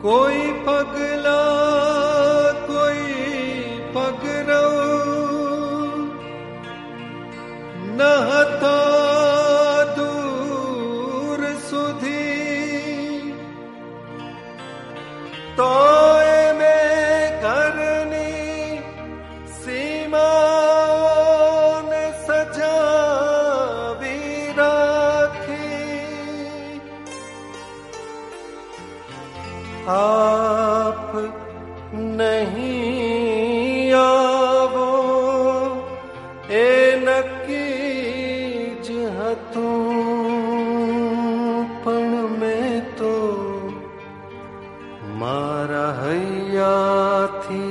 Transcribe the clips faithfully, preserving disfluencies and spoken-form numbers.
कोई पगला कोई पगरो नहता दूर सुधी तोए में घरनी सीमाओं ने सजावी राखी। आप नहीं आवो ए नक्की जहतूं पण में तो मारा हैया थी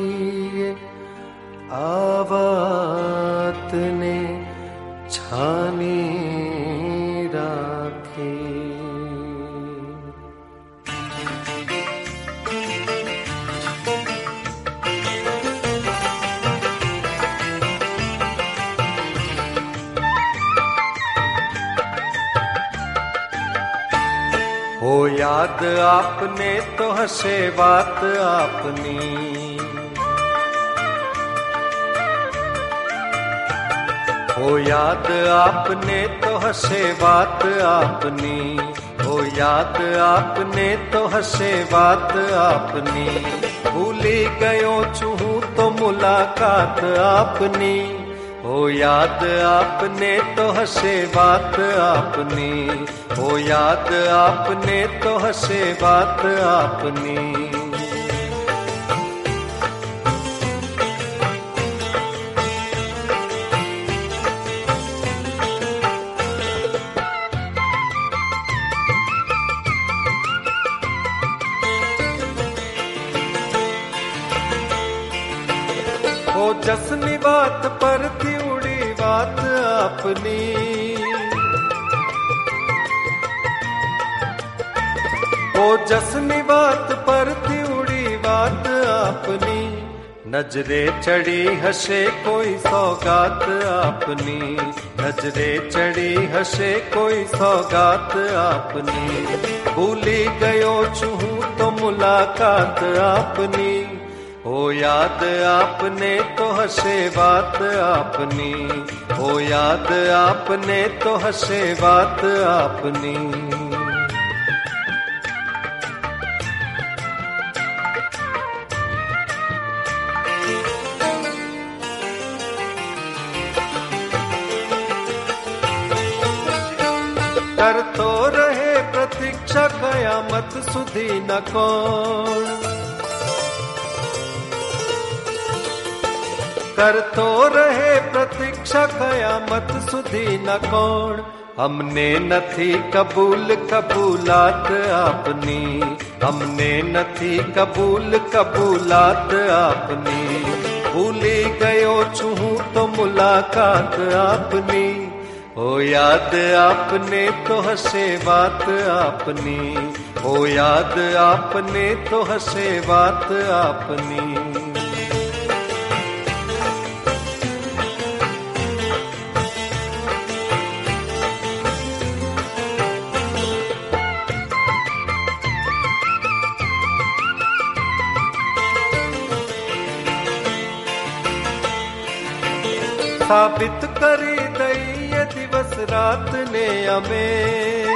आवात ने छानी राखी। हो याद आपने तो हंसे बात आपनी, हो याद आपने तो हंसे बात आपनी, हो याद आपने तो हंसे बात आपनी। भूली गयो चूहू तो मुलाकात आपनी, हो याद आपने तो हंसे बात आपनी, हो याद आपने तो हंसे बात आपनी। हो जसनी बात पर थी उड़ी बात अपनी, हो जसनी बात पर थी उड़ी बात अपनी। नजरे चढ़ी हंसे कोई सौगात अपनी, नजरे चढ़ी हंसे कोई सौगात अपनी। भूली गयो चूहू तो मुलाकात अपनी, हो याद आपने तो हंसे बात आपनी, हो याद आपने तो हंसे बात आपनी। कर तो रहे प्रतीक्षा कयामत सुधी न कौन, कर तो रहे प्रतीक्षा कयामत सुधी न कौन। हमने न थी कबूल कबूलात आपनी, हमने न थी कबूल कबूलात आपनी। भूली गयो चूहू तो मुलाकात आपनी, हो याद आपने तो हंसे बात आपनी, हो याद आपने तो हंसे बात आपनी। साबित करी दई ये दिवस रात ने हमें,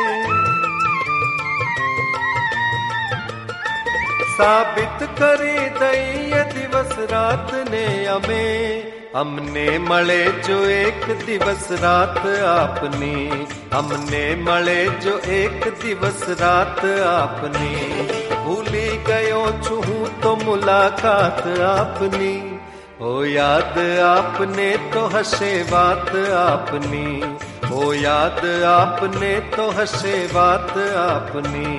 साबित करी दई ये दिवस रात ने हमें। हमने मळे जो एक दिवस रात आपनी, हमने मळे जो एक दिवस रात आपनी। भूली गयो चूहू तो मुलाकात आपनी, हो याद आपने तो हंसे बात आपनी, हो याद आपने तो हंसे बात आपनी।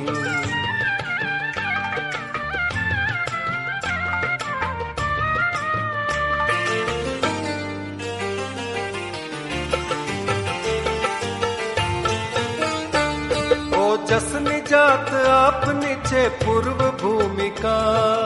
ओ जसनी जात आपनी छे पूर्व भूमिका,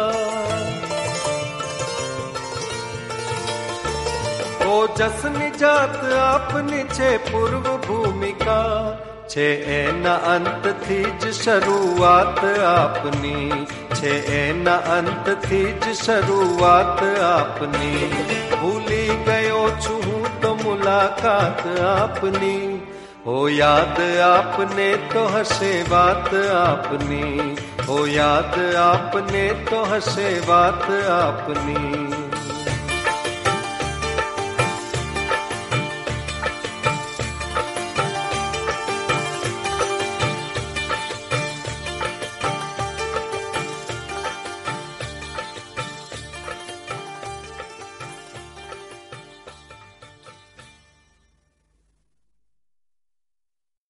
ओ जसनी जात आपनी छे पूर्व भूमिका। छे एना अंत थी ज शरूआत आपनी, છે એના અંતથી જ શરૂઆત આપની. ભૂલી ગયો છું હું તો મુલાકાત આપની. હો યાદ આપને તો હશે વાત આપની. હો યાદ આપને તો હશે વાત આપની.